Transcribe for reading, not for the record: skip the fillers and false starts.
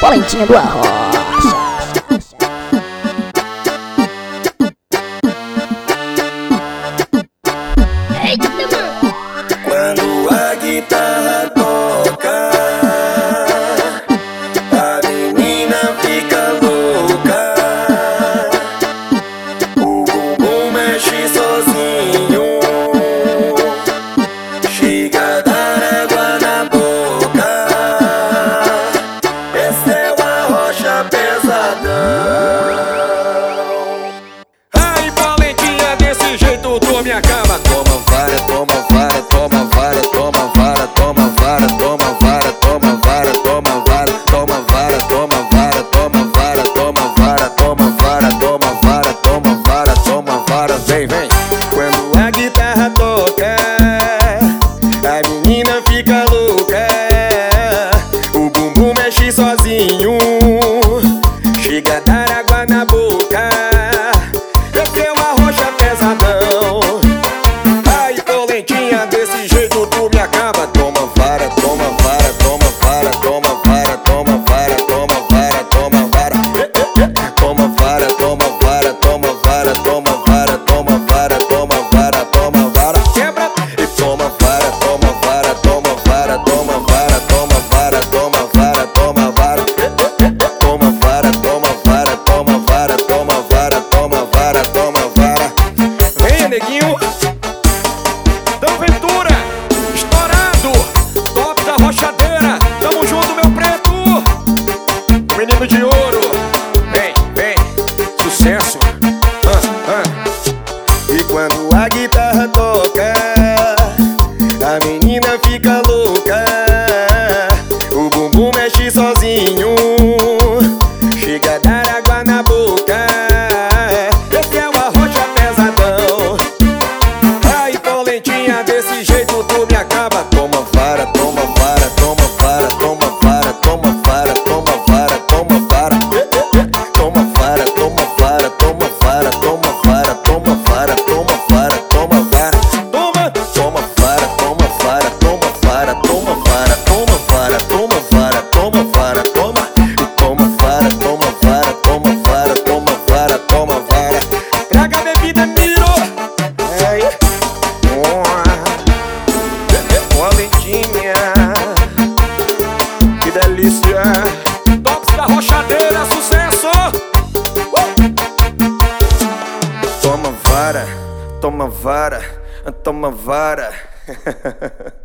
Polentinha do Arrocha. Quando a guitarra toca, a menina fica louca. O bumbum mexe sozinho, chega a dar água na boca. Esse é o Arrocha pesadão. Ai, Polentinha, desse jeito tu me acaba. Toma vara, toma vara, toma vara, toma vara, toma vara, toma vara, toma vara, toma vara, toma vara, toma vara, toma vara, toma vara, toma vara, toma vara, toma vara, toma vara, vem, vem. Quando a guitarra toca, a menina fica louca. O bumbum mexe sozinho, chega a dar água na boca. Esse é o Arrocha pesadão. Ai, Polentinha, desse jeito tu me acaba. Toma vara, toma vara, toma vara, toma vara, toma vara, toma vara, toma vara. Toma vara, toma vara, toma vara, toma vara, toma vara, toma vara, toma vara. Quebra e toma vara, toma vara, toma vara, toma vara, toma vara, toma vara, toma vara. Toma vara, toma vara, toma vara, toma vara, toma vara, toma vara. Vem, neguinho. Dão Ventura, estourado, top da rochadeira. Tamo junto, meu preto. Menino de ouro. Vem, vem, sucesso. E quando a guitarra toca, a menina fica louca. O bumbum mexe sozinho, chega a dar água na boca. Esse é o Arrocha pesadão. Ai, Polentinha, desse jeito tu me acaba. Toma vara, toma vara, toma vara, toma vara, toma vara, toma vara, toma vara. Toma vara, toma vara, toma vara, toma vara, toma vara, toma vara, toma vara. Toma, toma vara, toma vara, toma vara, toma vara, toma vara, toma vara, toma vara, toma. E toma vara, toma vara, toma vara, toma vara, toma vara. Traga a bebida, miro. Ai. Polentinha, que delícia. Tops da rochadeira, sucesso! Toma vara, toma vara, toma vara.